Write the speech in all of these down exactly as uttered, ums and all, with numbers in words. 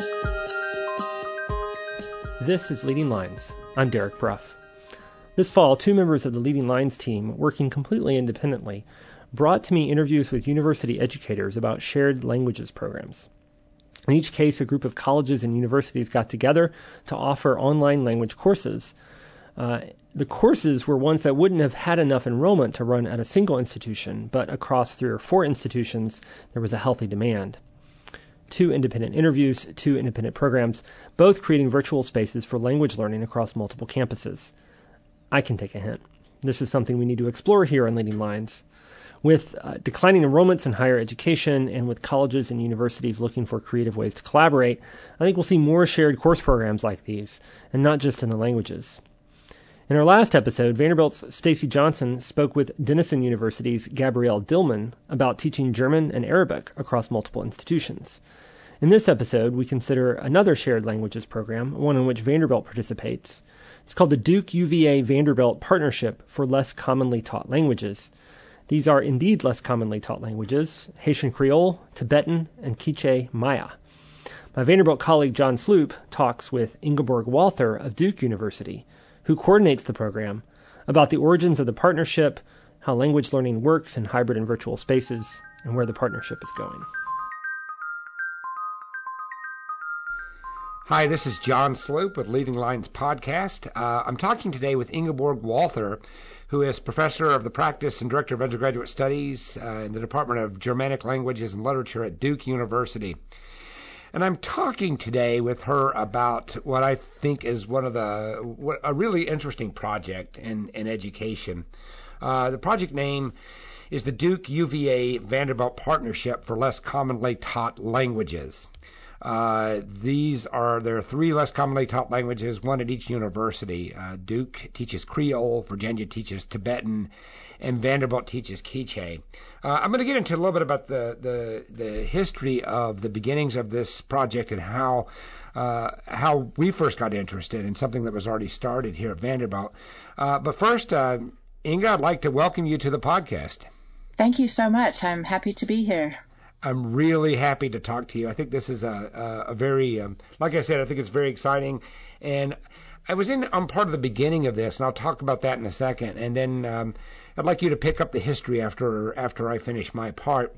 This is Leading Lines. I'm Derek Bruff. This fall, two members of the Leading Lines team, working completely independently, brought to me interviews with university educators about shared languages programs. In each case, a group of colleges and universities got together to offer online language courses. Uh, the courses were ones that wouldn't have had enough enrollment to run at a single institution, but across three or four institutions, there was a healthy demand. Two independent interviews, two independent programs, both creating virtual spaces for language learning across multiple campuses. I can take a hint. This is something we need to explore here on Leading Lines. With uh, declining enrollments in higher education and with colleges and universities looking for creative ways to collaborate, I think we'll see more shared course programs like these, and not just in the languages. In our last episode, Vanderbilt's Stacy Johnson spoke with Denison University's Gabrielle Dillman about teaching German and Arabic across multiple institutions. In this episode, we consider another shared languages program, one in which Vanderbilt participates. It's called the Duke U V A Vanderbilt Partnership for Less Commonly Taught Languages. These are indeed less commonly taught languages: Haitian Creole, Tibetan, and Quiche Maya. My Vanderbilt colleague John Sloop talks with Ingeborg Walther of Duke University, who coordinates the program, about the origins of the partnership, how language learning works in hybrid and virtual spaces, and where the partnership is going. Hi, this is John Sloop with Leading Lines Podcast. Uh, I'm talking today with Ingeborg Walther, who is professor of the practice and director of undergraduate studies uh, in the Department of Germanic Languages and Literature at Duke University. And I'm talking today with her about what I think is one of the what, a really interesting project in, in education. Uh, the project name is the Duke U V A Vanderbilt Partnership for Less Commonly Taught Languages. Uh, these are, there are three less commonly taught languages, one at each university. Uh, Duke teaches Creole, Virginia teaches Tibetan, and Vanderbilt teaches Quiche. Uh, I'm going to get into a little bit about the, the, the history of the beginnings of this project and how, uh, how we first got interested in something that was already started here at Vanderbilt. Uh, but first, uh, Inga, I'd like to welcome you to the podcast. Thank you so much. I'm happy to be here. I'm really happy to talk to you. I think this is a, a, a very, um, like I said, I think it's very exciting. And I was in on part of the beginning of this, and I'll talk about that in a second. And then um, I'd like you to pick up the history after after I finish my part.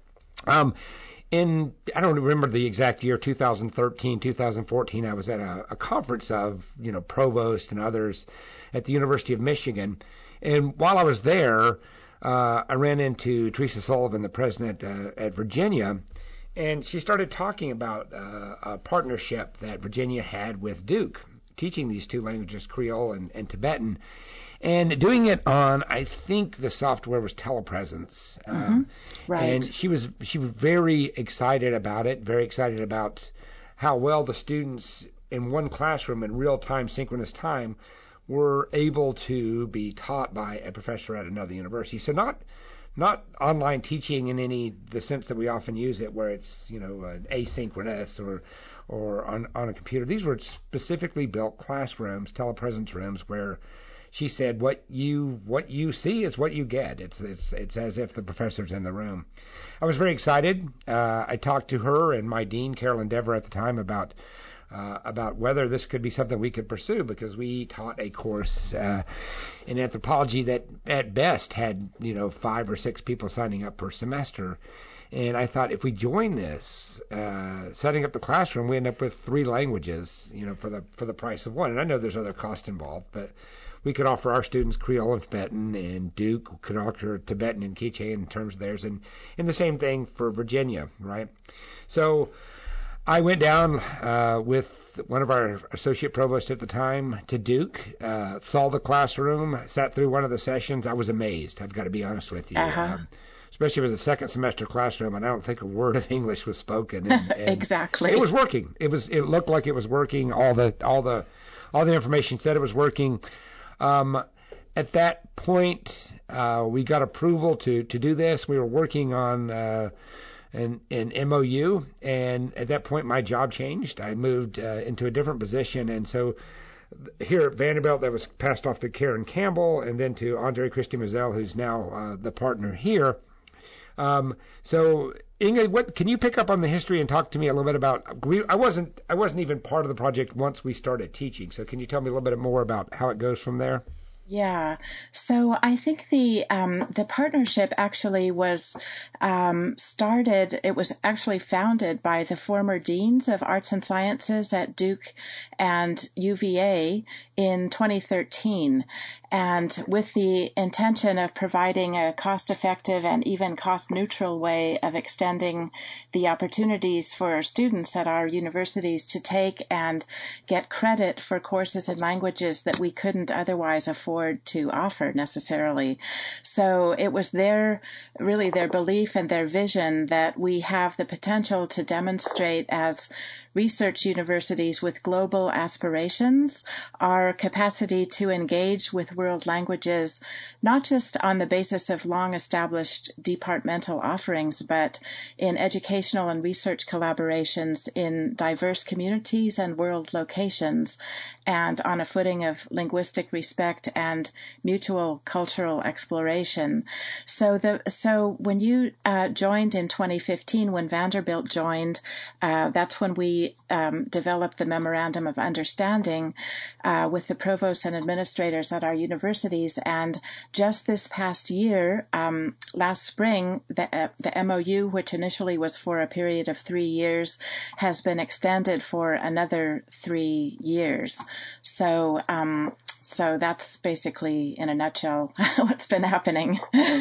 Um, in, I don't remember the exact year, two thousand thirteen, two thousand fourteen, I was at a, a conference of, you know, provost and others at the University of Michigan. And while I was there, Uh, I ran into Teresa Sullivan, the president uh, at Virginia, and she started talking about uh, a partnership that Virginia had with Duke, teaching these two languages, Creole and, and Tibetan, and doing it on, I think the software was Telepresence. Mm-hmm. Um, right. And she was she was very excited about it, very excited about how well the students in one classroom in real-time, synchronous time, were able to be taught by a professor at another university. So not not online teaching in any the sense that we often use it, where it's, you know, uh, asynchronous or or on, on a computer. These were specifically built classrooms, telepresence rooms, where she said what you what you see is what you get. It's it's it's as if the professor's in the room. I was very excited. Uh, I talked to her and my dean, Carolyn Dever, at the time about Uh, about whether this could be something we could pursue, because we taught a course uh, in anthropology that at best had, you know, five or six people signing up per semester. And I thought if we join this, uh, setting up the classroom, we end up with three languages, you know, for the for the price of one. And I know there's other cost involved, but we could offer our students Creole and Tibetan, and Duke could offer Tibetan and Quiche in terms of theirs, and, and the same thing for Virginia, right? So I went down uh, with one of our associate provosts at the time to Duke, uh, saw the classroom, sat through one of the sessions. I was amazed, I've got to be honest with you. Uh-huh. Um, especially if it was a second semester classroom, and I don't think a word of English was spoken. And, and exactly. It was working. It was. It looked like it was working. All the all the all the information said it was working. Um, at that point, uh, we got approval to to do this. We were working on Uh, An, an M O U, and at that point my job changed. I moved uh, into a different position, and so here at Vanderbilt that was passed off to Karen Campbell, and then to Andre Christie Mazel, who's now uh, the partner here. Um, so Inge, what can you pick up on the history and talk to me a little bit about? We, I wasn't I wasn't even part of the project once we started teaching. So can you tell me a little bit more about how it goes from there? Yeah, so I think the um, the partnership actually was um, started. It was actually founded by the former deans of arts and sciences at Duke and U V A in twenty thirteen, and with the intention of providing a cost-effective and even cost-neutral way of extending the opportunities for students at our universities to take and get credit for courses in languages that we couldn't otherwise afford to offer necessarily. So it was their, really their belief and their vision that we have the potential to demonstrate as research universities with global aspirations our capacity to engage with world languages, not just on the basis of long-established departmental offerings, but in educational and research collaborations in diverse communities and world locations, and on a footing of linguistic respect and mutual cultural exploration. So the so when you uh, joined in twenty fifteen, when Vanderbilt joined, uh, that's when we Um, developed the Memorandum of Understanding uh, with the provosts and administrators at our universities. And just this past year, um, last spring, the, uh, the M O U, which initially was for a period of three years, has been extended for another three years. So, um, so that's basically, in a nutshell, what's been happening.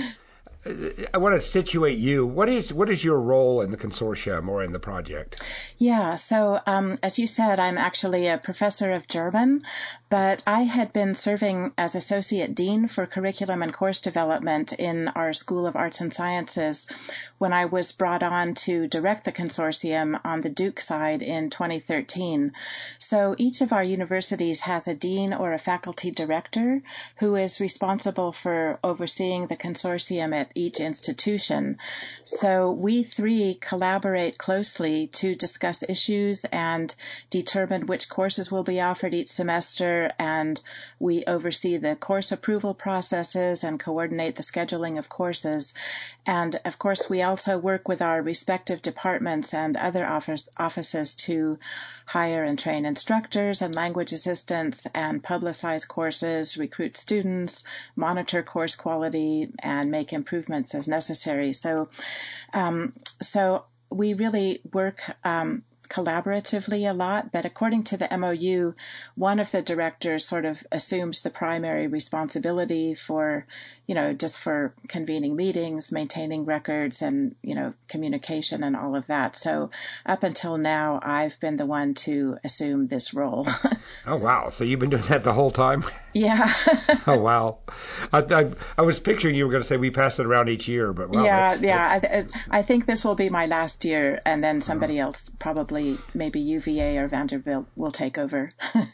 I want to situate you. What is what is your role in the consortium or in the project? Yeah, so um, as you said, I'm actually a professor of German, but I had been serving as Associate Dean for Curriculum and Course Development in our School of Arts and Sciences when I was brought on to direct the consortium on the Duke side in twenty thirteen. So each of our universities has a dean or a faculty director who is responsible for overseeing the consortium at each institution. So we three collaborate closely to discuss issues and determine which courses will be offered each semester, and we oversee the course approval processes and coordinate the scheduling of courses. And of course, we also work with our respective departments and other office, offices to hire and train instructors and language assistants and publicize courses, recruit students, monitor course quality, and make improvements as necessary. So, um, so we really work um, collaboratively a lot, but according to the M O U, one of the directors sort of assumes the primary responsibility for, you know, just for convening meetings, maintaining records, and, you know, communication and all of that. So up until now, I've been the one to assume this role. Oh, wow. So you've been doing that the whole time? Yeah. Oh, wow. I, I, I was picturing you were going to say we pass it around each year, but wow. Yeah, that's, yeah. that's... I, I think this will be my last year, and then somebody uh-huh. else, probably maybe U V A or Vanderbilt, will take over.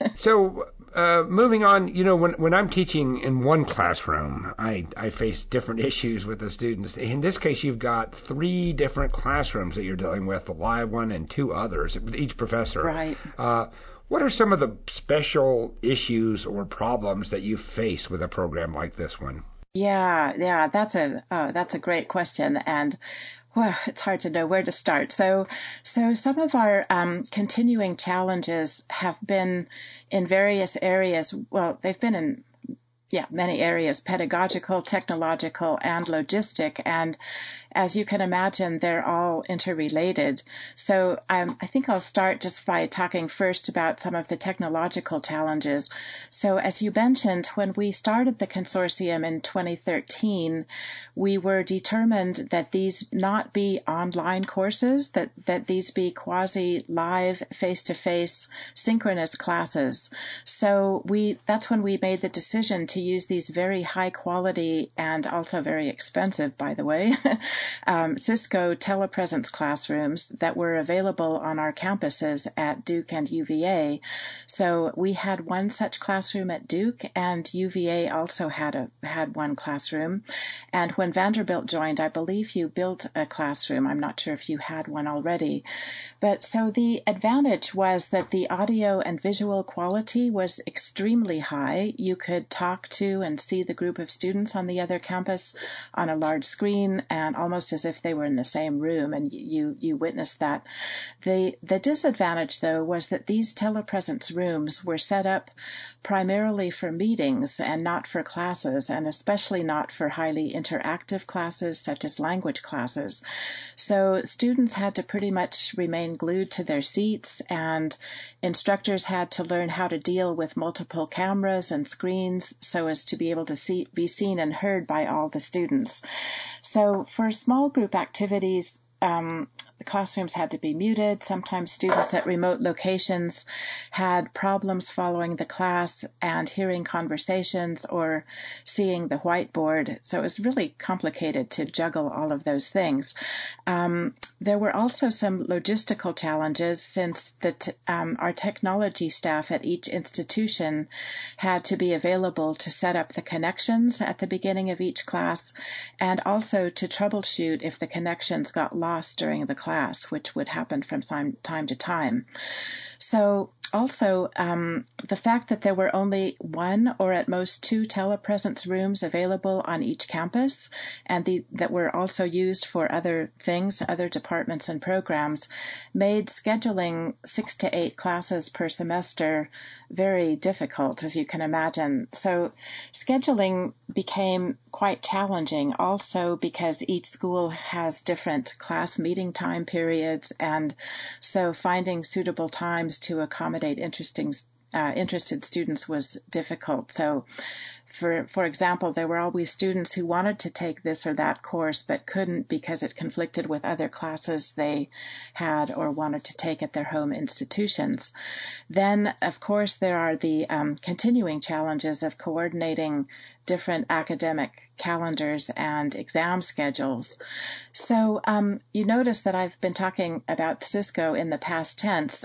So uh, moving on, you know, when, when I'm teaching in one classroom, I, I face different issues with the students. In this case, you've got three different classrooms that you're dealing with, a live one and two others, each professor. Right. Uh, What are some of the special issues or problems that you face with a program like this one? Yeah, yeah, that's a uh, that's a great question, and well, it's hard to know where to start. So, so some of our um, continuing challenges have been in various areas. Well, they've been in yeah many areas: pedagogical, technological, and logistic, and as you can imagine, they're all interrelated. So um, I think I'll start just by talking first about some of the technological challenges. So as you mentioned, when we started the consortium in twenty thirteen, we were determined that these not be online courses, that, that these be quasi-live, face-to-face, synchronous classes. So we that's when we made the decision to use these very high quality and also very expensive, by the way, Um, Cisco telepresence classrooms that were available on our campuses at Duke and U V A. So we had one such classroom at Duke, and U V A also had a had one classroom. And when Vanderbilt joined, I believe you built a classroom. I'm not sure if you had one already. But so the advantage was that the audio and visual quality was extremely high. You could talk to and see the group of students on the other campus on a large screen and almost almost as if they were in the same room, and you you witnessed that. The the disadvantage, though, was that these telepresence rooms were set up primarily for meetings and not for classes, and especially not for highly interactive classes such as language classes. So students had to pretty much remain glued to their seats, and instructors had to learn how to deal with multiple cameras and screens so as to be able to see, be seen and heard by all the students. So for small group activities, um, the classrooms had to be muted. Sometimes students at remote locations had problems following the class and hearing conversations or seeing the whiteboard. So it was really complicated to juggle all of those things. Um, there were also some logistical challenges since the t- um, our technology staff at each institution had to be available to set up the connections at the beginning of each class and also to troubleshoot if the connections got lost during the class. Class, which would happen from time, time to time. So also, um, the fact that there were only one or at most two telepresence rooms available on each campus and the, that were also used for other things, other departments and programs, made scheduling six to eight classes per semester very difficult, as you can imagine. So scheduling became quite challenging also because each school has different class meeting time periods, and so finding suitable times to accommodate interesting, uh, interested students was difficult. So, for for example, there were always students who wanted to take this or that course but couldn't because it conflicted with other classes they had or wanted to take at their home institutions. Then, of course, there are the um, continuing challenges of coordinating different academic calendars and exam schedules. So um, you notice that I've been talking about Cisco in the past tense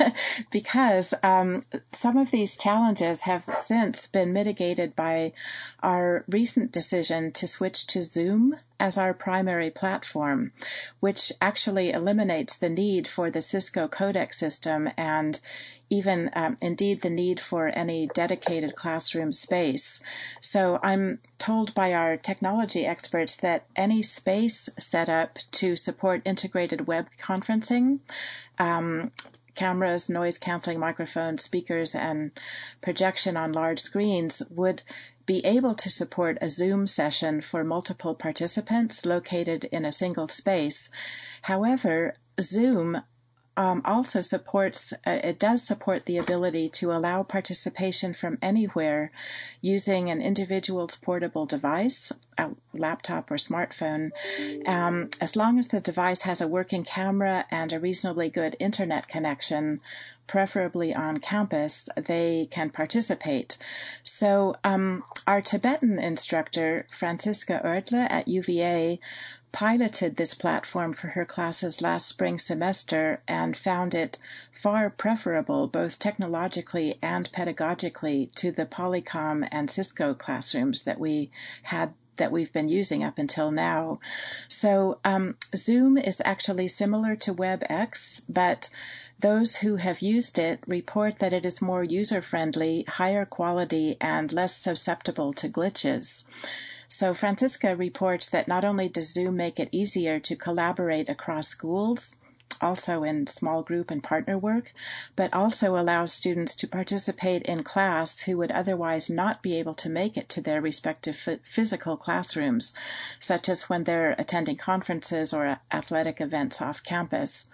because um, some of these challenges have since been mitigated by our recent decision to switch to Zoom as our primary platform, which actually eliminates the need for the Cisco codec system and even um, indeed the need for any dedicated classroom space. So I'm told by our technology experts that any space set up to support integrated web conferencing, um, cameras, noise canceling microphones, speakers, and projection on large screens would be able to support a Zoom session for multiple participants located in a single space. However, Zoom Um, also supports, uh, it does support the ability to allow participation from anywhere using an individual's portable device, a laptop or smartphone, um, as long as the device has a working camera and a reasonably good internet connection, preferably on campus, they can participate. So um, our Tibetan instructor, Franziska Oerdle at U V A, piloted this platform for her classes last spring semester and found it far preferable, both technologically and pedagogically, to the Polycom and Cisco classrooms that we had that we've been using up until now. So um, Zoom is actually similar to WebEx, but those who have used it report that it is more user-friendly, higher quality, and less susceptible to glitches. So Franziska reports that not only does Zoom make it easier to collaborate across schools, also in small group and partner work, but also allows students to participate in class who would otherwise not be able to make it to their respective f- physical classrooms, such as when they're attending conferences or athletic events off campus.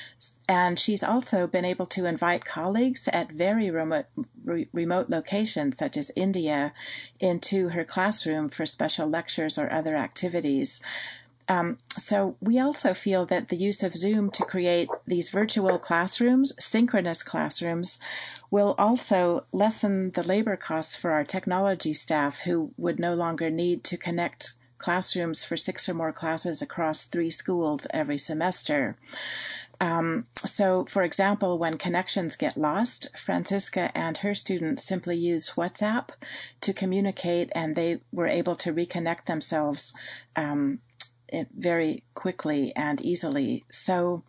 And she's also been able to invite colleagues at very remote, re- remote locations, such as India, into her classroom for special lectures or other activities. Um, so we also feel that the use of Zoom to create these virtual classrooms, synchronous classrooms, will also lessen the labor costs for our technology staff who would no longer need to connect classrooms for six or more classes across three schools every semester. Um, so, for example, when connections get lost, Franziska and her students simply use WhatsApp to communicate, and they were able to reconnect themselves um, it very quickly and easily. So,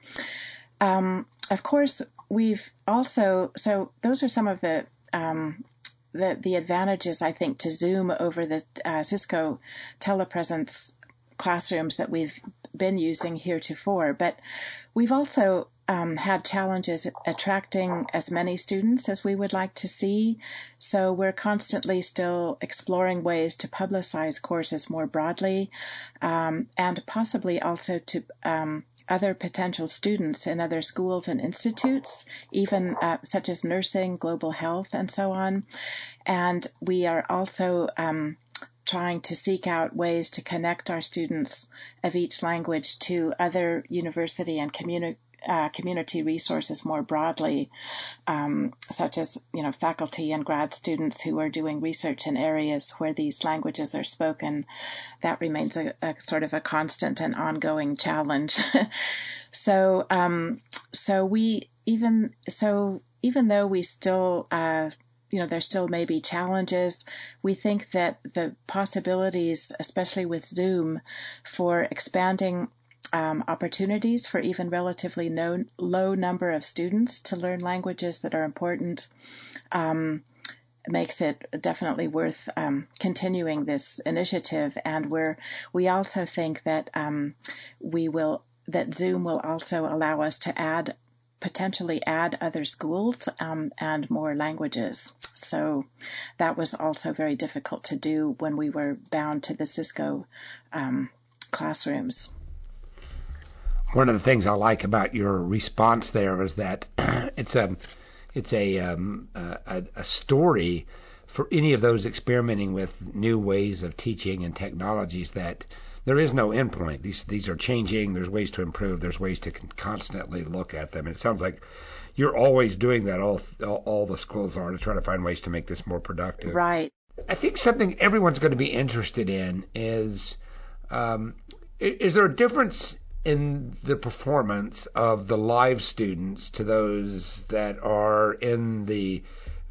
um, of course, we've also, so those are some of the um, the, the advantages, I think, to Zoom over the uh, Cisco telepresence classrooms that we've been using heretofore. But we've also um, had challenges attracting as many students as we would like to see. So we're constantly still exploring ways to publicize courses more broadly, um, and possibly also to um, other potential students in other schools and institutes, even uh, such as nursing, global health, and so on. And we are also um, trying to seek out ways to connect our students of each language to other university and community uh, community resources more broadly, um, such as, you know, faculty and grad students who are doing research in areas where these languages are spoken. That remains a, a sort of a constant and ongoing challenge. so, um, so we even so even though we still uh, you know, there still may be challenges, we think that the possibilities, especially with Zoom, for expanding um, opportunities for even relatively no, low number of students to learn languages that are important, um, makes it definitely worth um, continuing this initiative. And we're, we also think that um, we will, that Zoom will also allow us to add potentially add other schools um, and more languages. So that was also very difficult to do when we were bound to the Cisco um, classrooms. One of the things I like about your response there is that it's a it's a, um, a a story for any of those experimenting with new ways of teaching and technologies that there is no endpoint. These these are changing. There's ways to improve. There's ways to constantly look at them. And it sounds like you're always doing that. All, all all the schools are to try to find ways to make this more productive. Right. I think something everyone's going to be interested in is um, is there a difference in the performance of the live students to those that are in the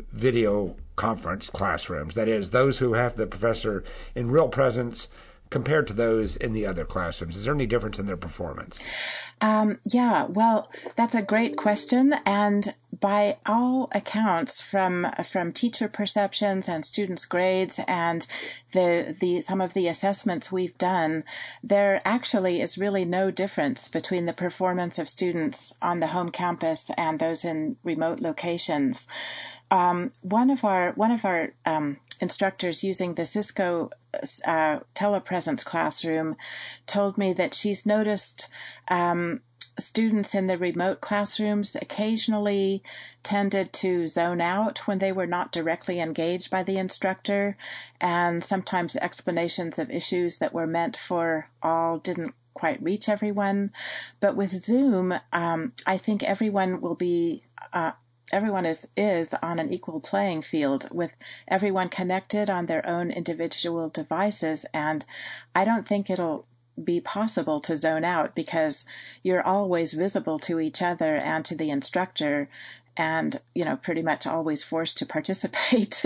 video conference classrooms? That is, those who have the professor in real presence compared to those in the other classrooms? Is there any difference in their performance? Um, yeah, well, that's a great question. And by all accounts, from from teacher perceptions and students' grades and the the some of the assessments we've done, there actually is really no difference between the performance of students on the home campus and those in remote locations. Um, one of our one of our um, instructors using the Cisco uh, telepresence classroom told me that she's noticed um, students in the remote classrooms occasionally tended to zone out when they were not directly engaged by the instructor, and sometimes explanations of issues that were meant for all didn't quite reach everyone. But with Zoom, um, I think everyone will be uh, Everyone is, is on an equal playing field with everyone connected on their own individual devices. And I don't think it'll be possible to zone out because you're always visible to each other and to the instructor and, you know, pretty much always forced to participate.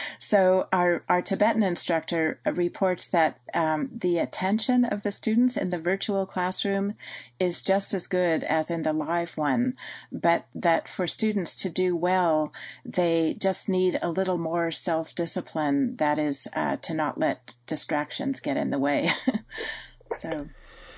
So our, our Tibetan instructor reports that um, the attention of the students in the virtual classroom is just as good as in the live one, but that for students to do well, they just need a little more self-discipline, that is, uh, to not let distractions get in the way. So.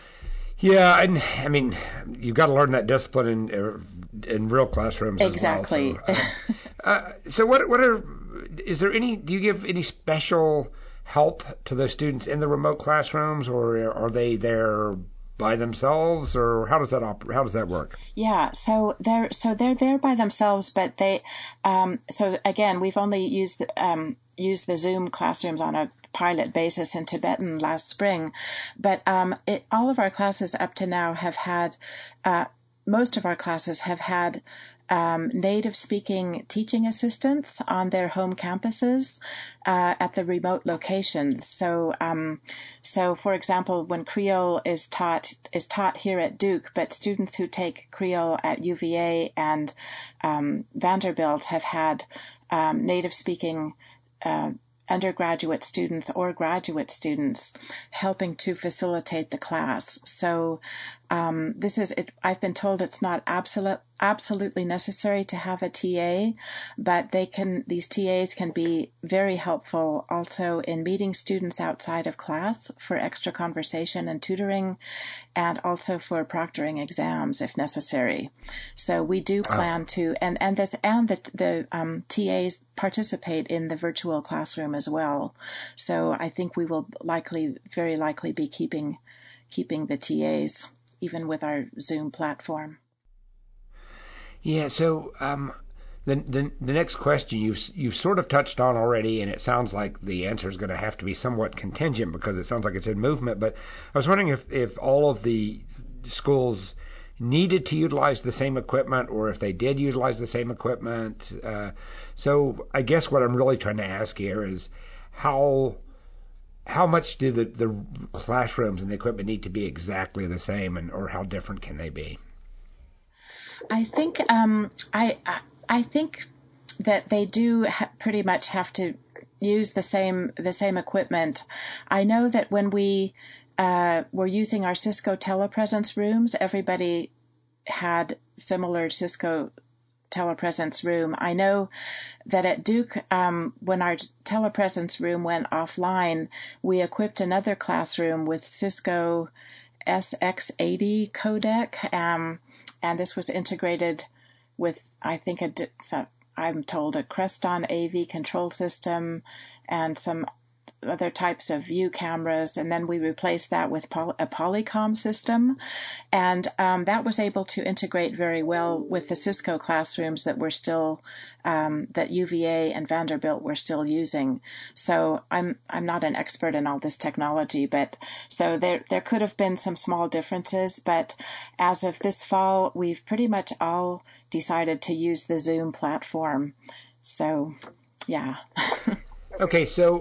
Yeah, and I mean, you've got to learn that discipline in in real classrooms exactly. as well. So, uh, uh, so what what are is there any? Do you give any special help to the students in the remote classrooms, or are they there by themselves, or how does that op- how does that work? Yeah, so they're so they're there by themselves, but they um, so again we've only used um, used the Zoom classrooms on a pilot basis in Tibetan last spring, but um, it, all of our classes up to now have had uh, most of our classes have had um, native speaking teaching assistants on their home campuses uh, at the remote locations. So, um, so for example, when Creole is taught is taught here at Duke, but students who take Creole at U V A and um, Vanderbilt have had um, native speaking uh, undergraduate students or graduate students helping to facilitate the class. So um, this is, it, I've been told it's not absolute, absolutely necessary to have a T A, but they can, these T As can be very helpful also in meeting students outside of class for extra conversation and tutoring, and also for proctoring exams if necessary. So we do plan to, and, and this, and the, the um, T As participate in the virtual classroom as well. So I think we will likely, very likely be keeping, keeping the T As even with our Zoom platform. Yeah. So um, the, the the next question you've you've sort of touched on already, and it sounds like the answer is going to have to be somewhat contingent because it sounds like it's in movement. But I was wondering if if all of the schools needed to utilize the same equipment, or if they did utilize the same equipment. Uh, so I guess what I'm really trying to ask here is how how much do the, the classrooms and the equipment need to be exactly the same, and or how different can they be? I think um, I I think that they do ha- pretty much have to use the same the same equipment. I know that when we Uh, we're using our Cisco telepresence rooms, everybody had similar Cisco telepresence room. I know that at Duke, um, when our telepresence room went offline, we equipped another classroom with Cisco S X eighty codec, um, and this was integrated with, I think, a, I'm told, a Creston A V control system and some other types of view cameras, and then we replaced that with poly- a Polycom system, and um, that was able to integrate very well with the Cisco classrooms that were still um, that U V A and Vanderbilt were still using. So I'm I'm not an expert in all this technology, but so there there could have been some small differences, but as of this fall, we've pretty much all decided to use the Zoom platform. So, yeah. Okay, so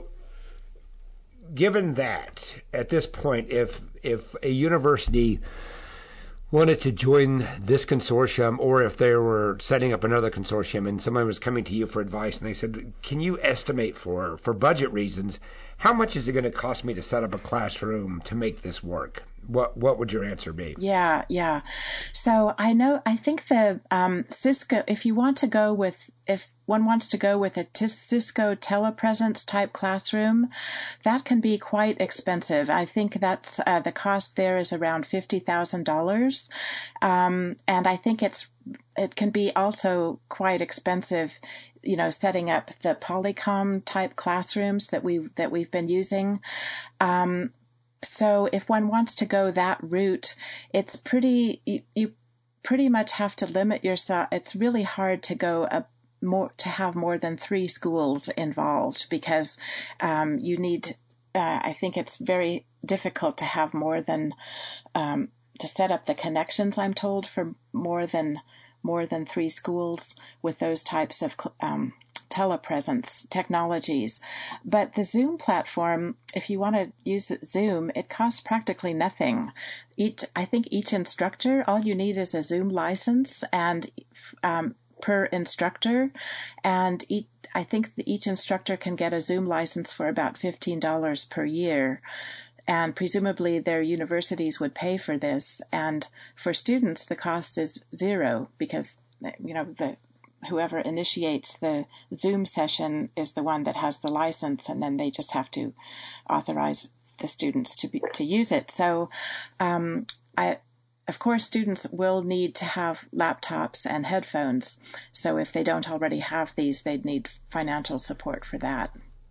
given that, at this point, if if a university wanted to join this consortium, or if they were setting up another consortium and someone was coming to you for advice and they said, can you estimate for, for budget reasons, how much is it going to cost me to set up a classroom to make this work? What what would your answer be? Yeah, yeah. So I know, I think the um, Cisco, if you want to go with, if one wants to go with a t- Cisco telepresence type classroom, that can be quite expensive. I think that's uh, the cost there is around fifty thousand dollars. Um, and I think it's, it can be also quite expensive, you know, setting up the Polycom type classrooms that we that we've been using. Um, So if one wants to go that route, it's pretty, you, you pretty much have to limit yourself. It's really hard to go a more, to have more than three schools involved because um, you need, uh, I think it's very difficult to have more than, um, to set up the connections, I'm told, for more than, more than three schools with those types of um telepresence technologies. But the Zoom platform, if you want to use Zoom, it costs practically nothing. Each, I think each instructor, all you need is a Zoom license and um, per instructor. And each, I think each instructor can get a Zoom license for about fifteen dollars per year. And presumably their universities would pay for this. And for students, the cost is zero because, you know, the whoever initiates the Zoom session is the one that has the license, and then they just have to authorize the students to be, to use it. So, um, I, of course, students will need to have laptops and headphones. So if they don't already have these, they'd need financial support for that.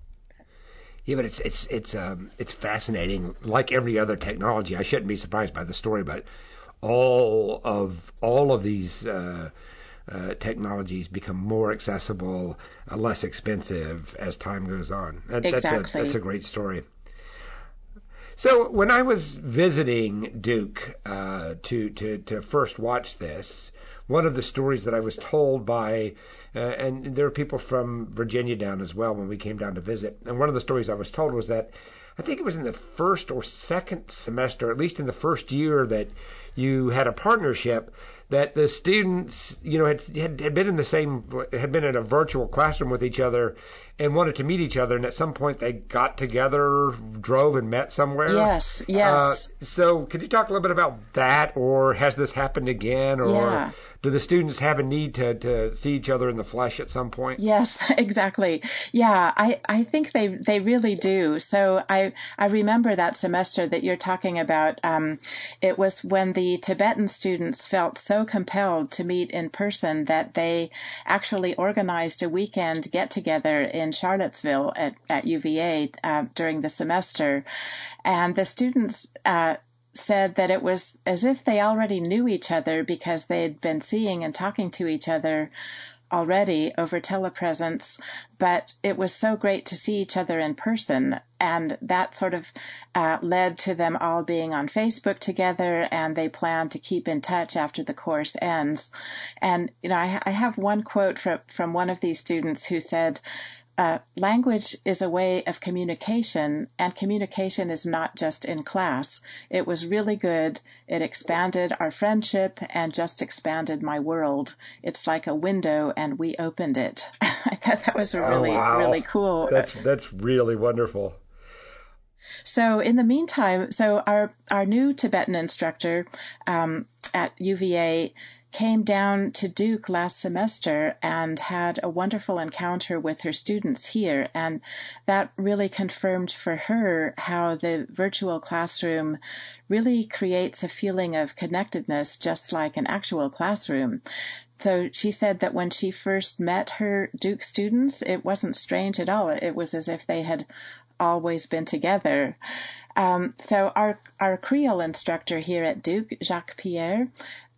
Yeah, but it's it's it's um it's fascinating. Like every other technology, I shouldn't be surprised by the story, but all of all of these uh, uh, technologies become more accessible, uh, less expensive as time goes on. That, Exactly. That's a, that's a great story. So when I was visiting Duke uh, to, to to first watch this, one of the stories that I was told by, uh, and there were people from Virginia down as well when we came down to visit, and one of the stories I was told was that I think it was in the first or second semester, at least in the first year that you had a partnership, that the students, you know, had, had had been in the same, had been in a virtual classroom with each other and wanted to meet each other, and at some point they got together, drove and met somewhere. Yes, yes. Uh, so could you talk a little bit about that, or has this happened again, or Yeah. do the students have a need to, to see each other in the flesh at some point? Yes, exactly. Yeah, I, I think they they really do. So I I remember that semester that you're talking about. Um, it was when the Tibetan students felt so compelled to meet in person that they actually organized a weekend get together in Charlottesville at, at U V A uh, during the semester. And the students uh, said that it was as if they already knew each other because they'd been seeing and talking to each other already over telepresence, but it was so great to see each other in person. And that sort of uh, led to them all being on Facebook together, and they plan to keep in touch after the course ends. And, you know, I, I have one quote from, from one of these students who said, Uh, language is a way of communication, and communication is not just in class. It was really good. It expanded our friendship and just expanded my world. It's like a window, and we opened it. I thought that was really, oh, wow. really cool. That's that's really wonderful. So in the meantime, so our, our new Tibetan instructor um, at U V A came down to Duke last semester and had a wonderful encounter with her students here. And that really confirmed for her how the virtual classroom really creates a feeling of connectedness, just like an actual classroom. So she said that when she first met her Duke students, it wasn't strange at all. It was as if they had always been together. Um, so our, our Creole instructor here at Duke, Jacques Pierre,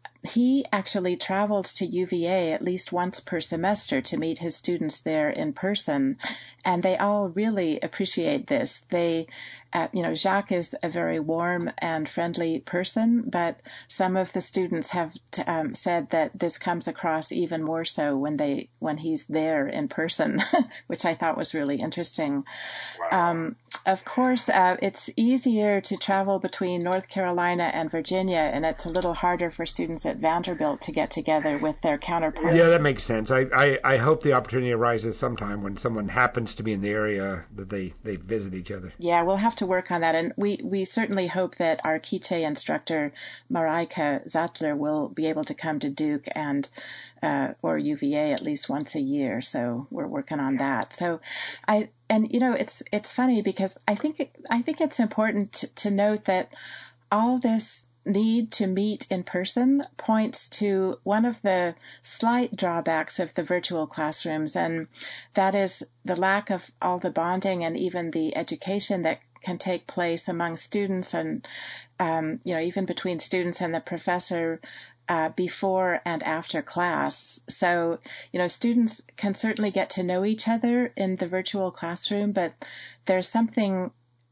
he actually travels to U V A at least once per semester to meet his students there in person, and they all really appreciate this. They, uh, you know, Jacques is a very warm and friendly person, but some of the students have t- um, said that this comes across even more so when they when he's there in person, which I thought was really interesting. Wow. Um, of course, uh, it's easier to travel between North Carolina and Virginia, and it's a little harder for students at Vanderbilt to get together with their counterparts. Yeah, that makes sense. I, I, I hope the opportunity arises sometime when someone happens to be in the area that they, they visit each other. Yeah, we'll have to work on that. And we, we certainly hope that our Quiche instructor, Maraika Zattler, will be able to come to Duke and uh, or U V A at least once a year. So we're working on that. So I and you know it's it's funny because I think it, I think it's important to, to note that all this need to meet in person points to one of the slight drawbacks of the virtual classrooms, and that is the lack of all the bonding and even the education that can take place among students and, um, you know, even between students and the professor uh, before and after class. So, you know, students can certainly get to know each other in the virtual classroom, but there's something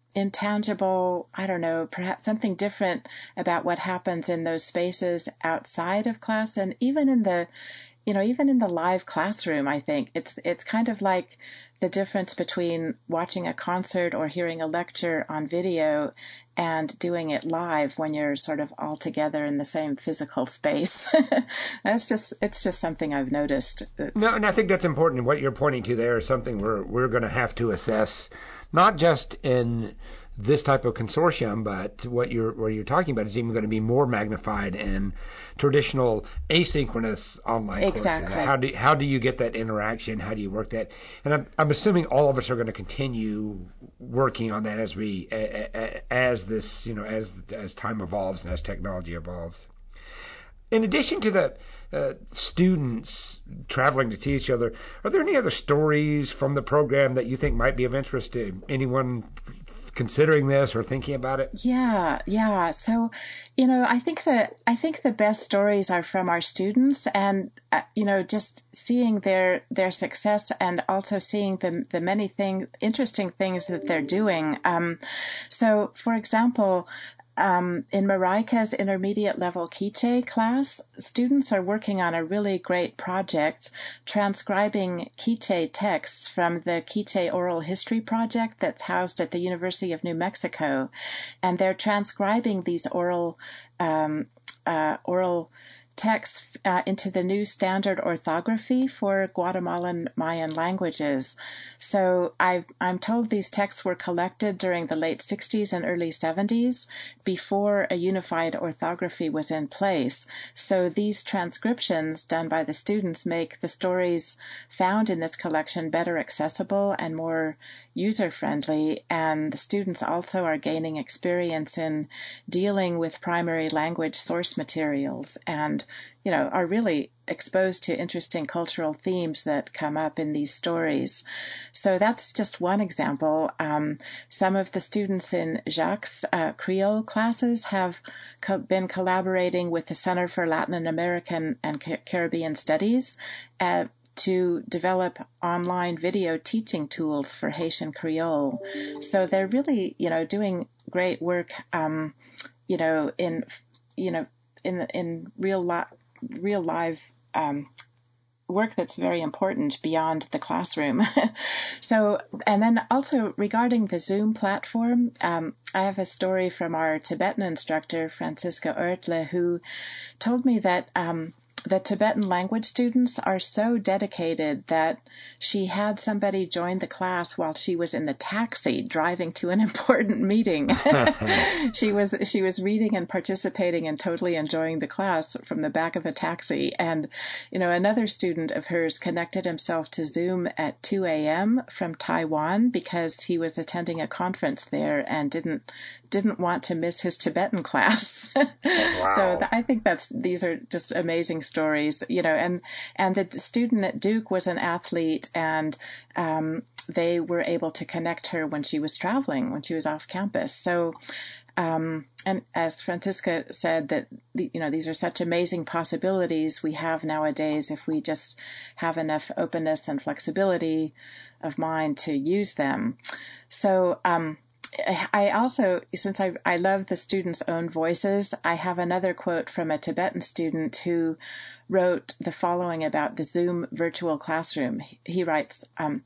intangible, I don't know, perhaps something different about what happens in those spaces outside of class, and even in the, you know, even in the live classroom. I think it's it's kind of like the difference between watching a concert or hearing a lecture on video and doing it live when you're sort of all together in the same physical space. That's just, it's just something I've noticed. It's, no, and I think that's important. What you're pointing to there is something we're we're going to have to assess, not just in this type of consortium, but what you're what you're talking about is even going to be more magnified in traditional asynchronous online exactly. courses. How do how do you get that interaction? How do you work that? And I'm I'm assuming all of us are going to continue working on that as we as this you know as as time evolves and as technology evolves. In addition to the uh, students traveling to see each other, are there any other stories from the program that you think might be of interest to anyone considering this or thinking about it? Yeah, yeah. So, you know, I think that I think the best stories are from our students, and uh, you know, just seeing their their success and also seeing the the many things, interesting things that they're doing. Um, so, for example, Um, in Maraika's intermediate level Quiche class, students are working on a really great project transcribing Quiche texts from the Quiche Oral History Project that's housed at the University of New Mexico. And they're transcribing these oral, um, uh, oral texts uh, into the new standard orthography for Guatemalan Mayan languages. So I've, I'm told these texts were collected during the late sixties and early seventies before a unified orthography was in place. So these transcriptions done by the students make the stories found in this collection better accessible and more user-friendly, and the students also are gaining experience in dealing with primary language source materials and, you know, are really exposed to interesting cultural themes that come up in these stories. So that's just one example. Um, some of the students in Jacques' uh, Creole classes have co- been collaborating with the Center for Latin American and Car- Caribbean Studies uh, to develop online video teaching tools for Haitian Creole. So they're really, you know, doing great work, um, you know, in, you know, in in real li- real live um, work that's very important beyond the classroom. So, and then also regarding the Zoom platform, um, I have a story from our Tibetan instructor, Francisca Oertle, who told me that um, the Tibetan language students are so dedicated that she had somebody join the class while she was in the taxi driving to an important meeting. she was she was reading and participating and totally enjoying the class from the back of a taxi. And, you know, another student of hers connected himself to Zoom at two a.m. from Taiwan because he was attending a conference there and didn't didn't want to miss his Tibetan class. Wow. So th- I think that's these are just amazing stories, you know, and, and the student at Duke was an athlete, and um, they were able to connect her when she was traveling, when she was off campus. So, um, and as Francisca said, that, the, you know, these are such amazing possibilities we have nowadays if we just have enough openness and flexibility of mind to use them. So, um, I also, since I, I love the students' own voices, I have another quote from a Tibetan student who wrote the following about the Zoom virtual classroom. He writes, um,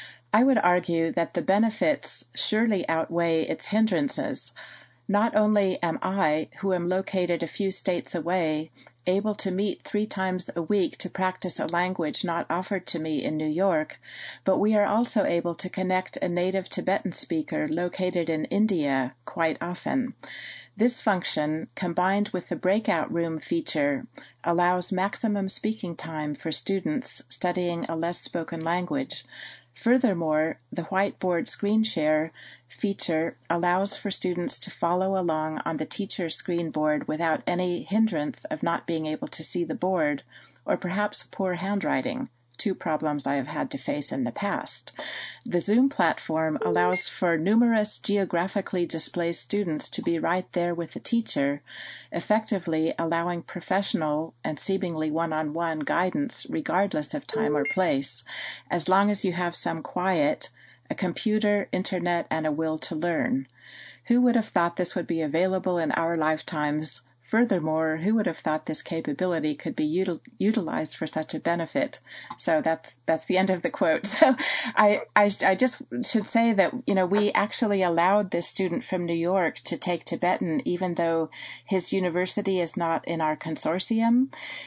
I would argue that the benefits surely outweigh its hindrances. Not only am I, who am located a few states away, able to meet three times a week to practice a language not offered to me in New York, but we are also able to connect a native Tibetan speaker located in India quite often. This function, combined with the breakout room feature, allows maximum speaking time for students studying a less spoken language. Furthermore, the whiteboard screen share feature allows for students to follow along on the teacher's screen board without any hindrance of not being able to see the board, or perhaps poor handwriting, two problems I have had to face in the past. The Zoom platform allows for numerous geographically displaced students to be right there with the teacher, effectively allowing professional and seemingly one-on-one guidance regardless of time or place, as long as you have some quiet, a computer, internet, and a will to learn. Who would have thought this would be available in our lifetimes? Furthermore, who would have thought this capability could be util- utilized for such a benefit? So that's that's the end of the quote. So I, I I just should say that, you know, we actually allowed this student from New York to take Tibetan, even though his university is not in our consortium.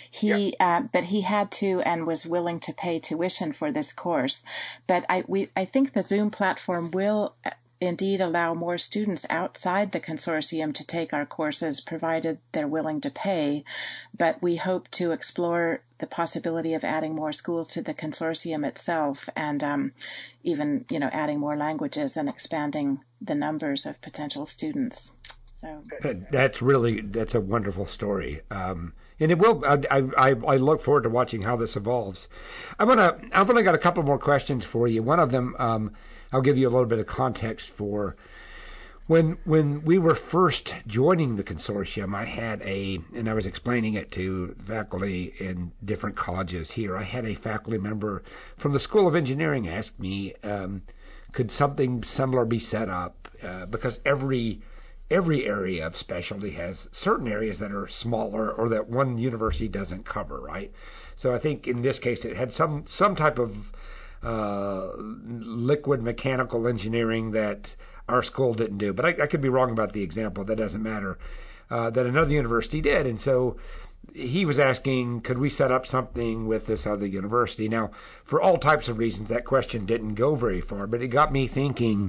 He yeah. uh, but he had to and was willing to pay tuition for this course. But I we I think the Zoom platform will indeed allow more students outside the consortium to take our courses, provided they're willing to pay. But we hope to explore the possibility of adding more schools to the consortium itself, and um, even, you know, adding more languages and expanding the numbers of potential students. So that's really that's a wonderful story, um, and it will. I, I I look forward to watching how this evolves. I wanna. I've only got a couple more questions for you. One of them. Um, I'll give you a little bit of context for when when we were first joining the consortium. I had a, and I was explaining it to faculty in different colleges here. I had a faculty member from the School of Engineering ask me, um, could something similar be set up? Uh, because every every area of specialty has certain areas that are smaller or that one university doesn't cover, right? So I think in this case it had some some type of Uh, liquid mechanical engineering that our school didn't do. But I, I could be wrong about the example. That doesn't matter. Uh, that another university did. And so he was asking, could we set up something with this other university? Now, for all types of reasons, that question didn't go very far, but it got me thinking,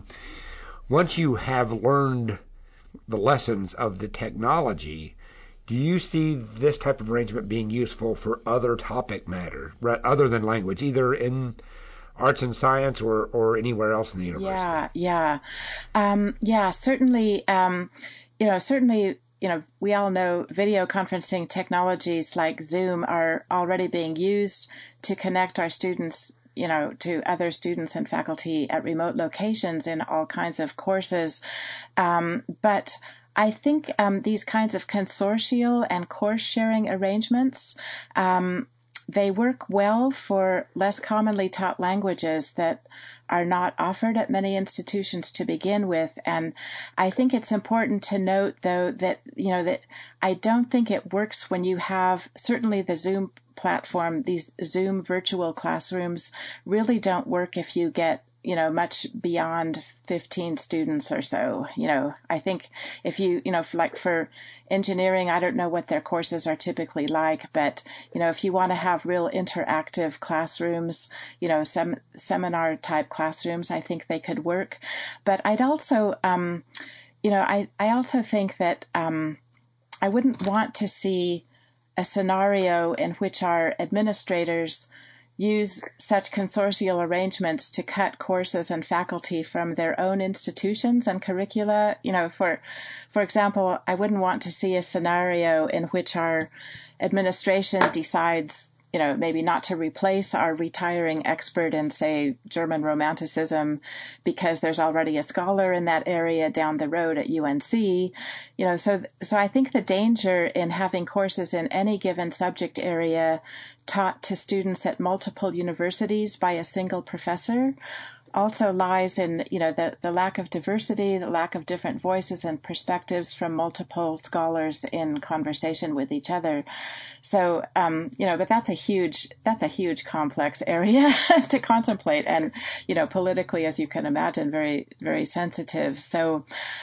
once you have learned the lessons of the technology, do you see this type of arrangement being useful for other topic matter, other than language, either in arts and science or, or anywhere else in the university? Yeah, yeah. Um, yeah, certainly, um, you know, certainly, you know, we all know video conferencing technologies like Zoom are already being used to connect our students, you know, to other students and faculty at remote locations in all kinds of courses. Um, but I think um, these kinds of consortial and course sharing arrangements, um, they work well for less commonly taught languages that are not offered at many institutions to begin with. And I think it's important to note, though, that, you know, that I don't think it works when you have, certainly the Zoom platform, these Zoom virtual classrooms really don't work if you get, you know, much beyond fifteen students or so. You know, I think if you, you know, like for engineering, I don't know what their courses are typically like, but, you know, if you want to have real interactive classrooms, you know, some seminar type classrooms, I think they could work. But I'd also, um, you know, I, I also think that um, I wouldn't want to see a scenario in which our administrators use such consortial arrangements to cut courses and faculty from their own institutions and curricula. You know, for for example, I wouldn't want to see a scenario in which our administration decides, you know, maybe not to replace our retiring expert in, say, German Romanticism because there's already a scholar in that area down the road at U N C. You know, so so I think the danger in having courses in any given subject area taught to students at multiple universities by a single professor also lies in, you know, the, the lack of diversity, the lack of different voices and perspectives from multiple scholars in conversation with each other. So, um, you know, but that's a huge, that's a huge complex area to contemplate and, you know, politically, as you can imagine, very, very sensitive. So,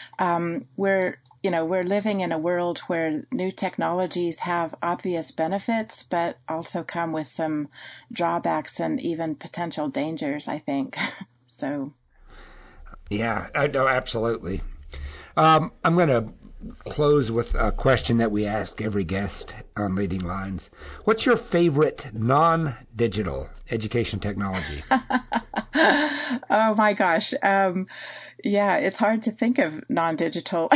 um, we're, you know, we're living in a world where new technologies have obvious benefits, but also come with some drawbacks and even potential dangers, I think. So. Yeah, I know, absolutely. Um, I'm going to close with a question that we ask every guest on Leading Lines. What's your favorite non-digital education technology? Oh my gosh. Um, yeah, it's hard to think of non-digital.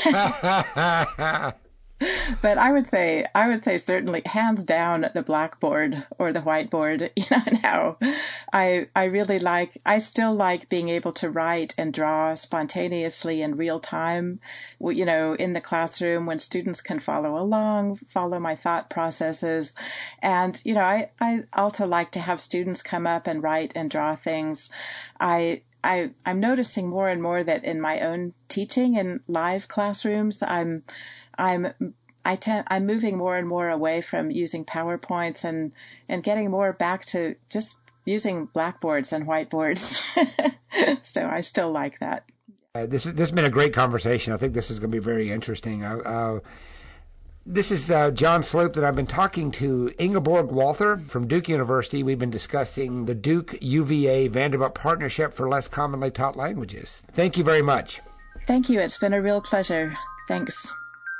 But I would say, I would say certainly hands down the blackboard or the whiteboard, you know, now I, I really like, I still like being able to write and draw spontaneously in real time, you know, in the classroom when students can follow along, follow my thought processes. And, you know, I, I also like to have students come up and write and draw things. I, I, I'm noticing more and more that in my own teaching in live classrooms, I'm, I'm, I tend, I'm moving more and more away from using PowerPoints and, and getting more back to just using blackboards and whiteboards. So I still like that. Uh, this, this has been a great conversation. I think this is going to be very interesting. Uh, uh, this is uh, John Sloop that I've been talking to Ingeborg Walther from Duke University. We've been discussing the Duke U V A Vanderbilt Partnership for Less Commonly Taught Languages. Thank you very much. Thank you. It's been a real pleasure. Thanks.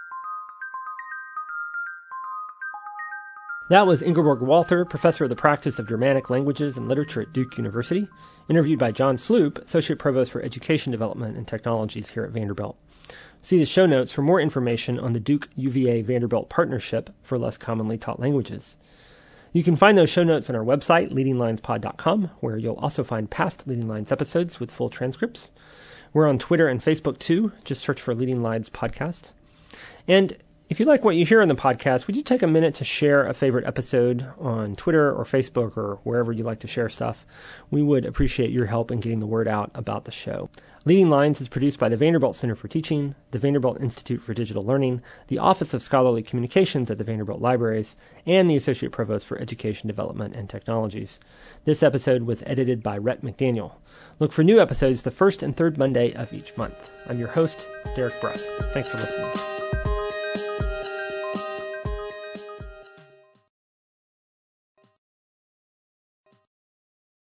That was Ingeborg Walther, professor of the practice of Germanic languages and literature at Duke University, interviewed by John Sloop, associate provost for education development and technologies here at Vanderbilt. See the show notes for more information on the Duke U V A Vanderbilt Partnership for Less Commonly Taught Languages. You can find those show notes on our website, leading lines pod dot com, where you'll also find past Leading Lines episodes with full transcripts. We're on Twitter and Facebook too. Just search for Leading Lines Podcast. And if you like what you hear on the podcast, would you take a minute to share a favorite episode on Twitter or Facebook or wherever you like to share stuff? We would appreciate your help in getting the word out about the show. Leading Lines is produced by the Vanderbilt Center for Teaching, the Vanderbilt Institute for Digital Learning, the Office of Scholarly Communications at the Vanderbilt Libraries, and the Associate Provost for Education Development and Technologies. This episode was edited by Rhett McDaniel. Look for new episodes the first and third Monday of each month. I'm your host, Derek Bruff. Thanks for listening.